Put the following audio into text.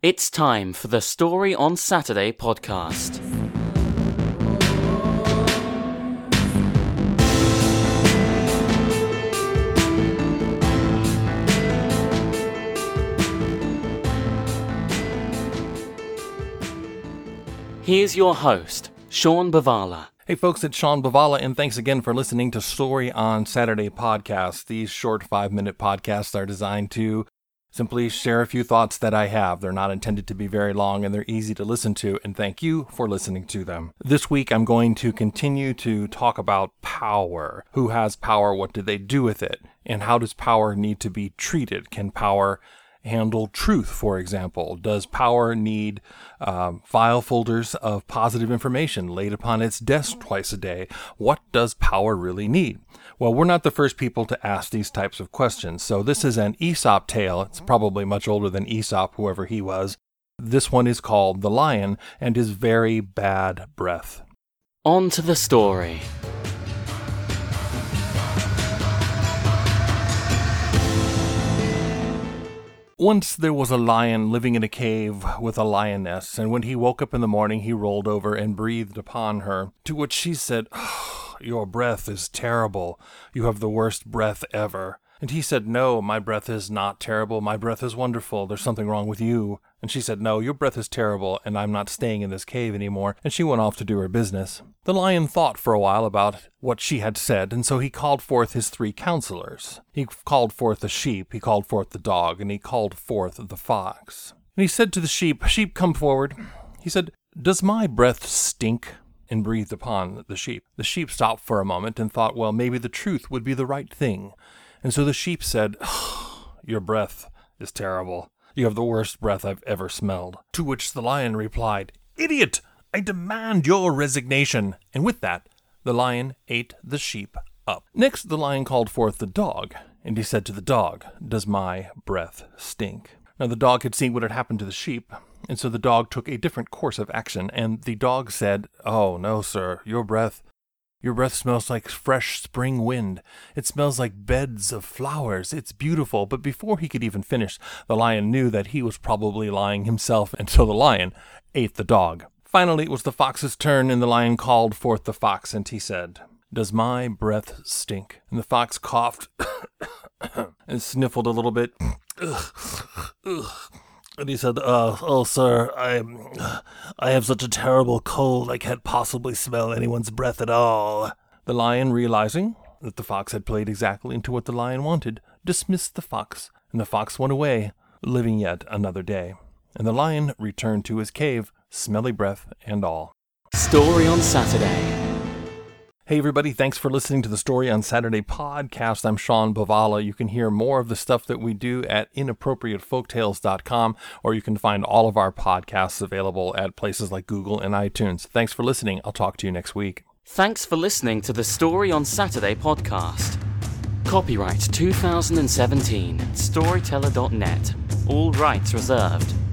It's time for the Story on Saturday podcast. Here's your host, Sean Bavala. Hey folks, it's Sean Bavala, and thanks again for listening to Story on Saturday podcast. These short 5-minute podcasts are designed to simply share a few thoughts that I have. They're not intended to be very long, and they're easy to listen to, and thank you for listening to them. This week, I'm going to continue to talk about power. Who has power? What do they do with it? And how does power need to be treated? Can power handle truth, for example? Does power need file folders of positive information laid upon its desk twice a day? What does power really need? Well, we're not the first people to ask these types of questions. So this is an Aesop tale. It's probably much older than Aesop, whoever he was. This one is called The Lion and His Very Bad Breath. On to the story. Once there was a lion living in a cave with a lioness, and when he woke up in the morning, he rolled over and breathed upon her, to which she said, "Your breath is terrible. You have the worst breath ever." And he said, "No, my breath is not terrible. My breath is wonderful. There's something wrong with you." And she said, "No, your breath is terrible, and I'm not staying in this cave anymore." And she went off to do her business. The lion thought for a while about what she had said, and so he called forth his 3 counselors. He called forth the sheep, he called forth the dog, and he called forth the fox. And he said to the sheep, "Sheep, come forward." He said, "Does my breath stink?" And breathed upon the sheep. The sheep stopped for a moment and thought, well, maybe the truth would be the right thing. And so the sheep said, "Your breath is terrible. You have the worst breath I've ever smelled." To which the lion replied, "Idiot! I demand your resignation." And with that, the lion ate the sheep up. Next, the lion called forth the dog, and he said to the dog, "Does my breath stink?" Now the dog had seen what had happened to the sheep, and so the dog took a different course of action, and the dog said, "Oh, no, sir, your breath smells like fresh spring wind. It smells like beds of flowers. It's beautiful." But before he could even finish, the lion knew that he was probably lying himself, and so the lion ate the dog. Finally, it was the fox's turn, and the lion called forth the fox, and he said, "Does my breath stink?" And the fox coughed and sniffled a little bit. And he said, "Oh, sir, I have such a terrible cold, I can't possibly smell anyone's breath at all." The lion, realizing that the fox had played exactly into what the lion wanted, dismissed the fox, and the fox went away, living yet another day. And the lion returned to his cave, smelly breath and all. Story on Saturday. Hey everybody, thanks for listening to the Story on Saturday podcast. I'm Sean Bavala. You can hear more of the stuff that we do at inappropriatefolktales.com, or you can find all of our podcasts available at places like Google and iTunes. Thanks for listening. I'll talk to you next week. Thanks for listening to the Story on Saturday podcast. Copyright 2017, Storyteller.net. All rights reserved.